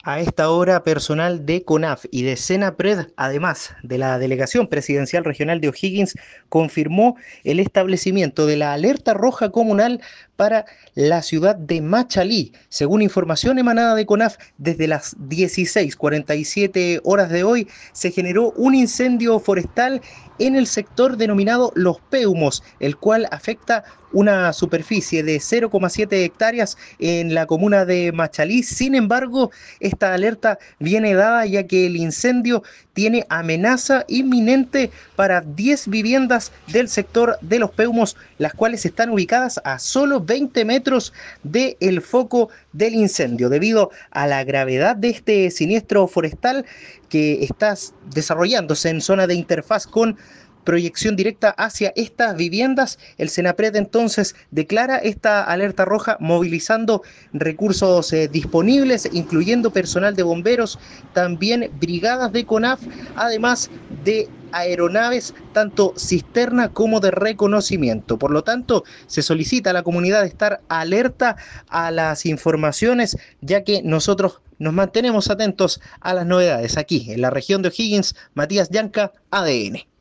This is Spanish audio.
A esta hora, personal de CONAF y de SENAPRED, además de la Delegación Presidencial Regional de O'Higgins, confirmó el establecimiento de la alerta roja comunal para la ciudad de Machalí. Según información emanada de CONAF, desde las 16:47 horas de hoy se generó un incendio forestal en el sector denominado Los Peumos, el cual afecta una superficie de 0,7 hectáreas en la comuna de Machalí. Sin embargo, esta alerta viene dada ya que el incendio tiene amenaza inminente para 10 viviendas del sector de Los Peumos, las cuales están ubicadas a solo 20 metros del foco del incendio. Debido a la gravedad de este siniestro forestal que está desarrollándose en zona de interfaz con proyección directa hacia estas viviendas, el Senapred entonces declara esta alerta roja movilizando recursos disponibles, incluyendo personal de bomberos, también brigadas de CONAF, además de aeronaves, tanto cisterna como de reconocimiento. Por lo tanto, se solicita a la comunidad estar alerta a las informaciones, ya que nosotros nos mantenemos atentos a las novedades aquí en la región de O'Higgins. Matías Llanca, ADN.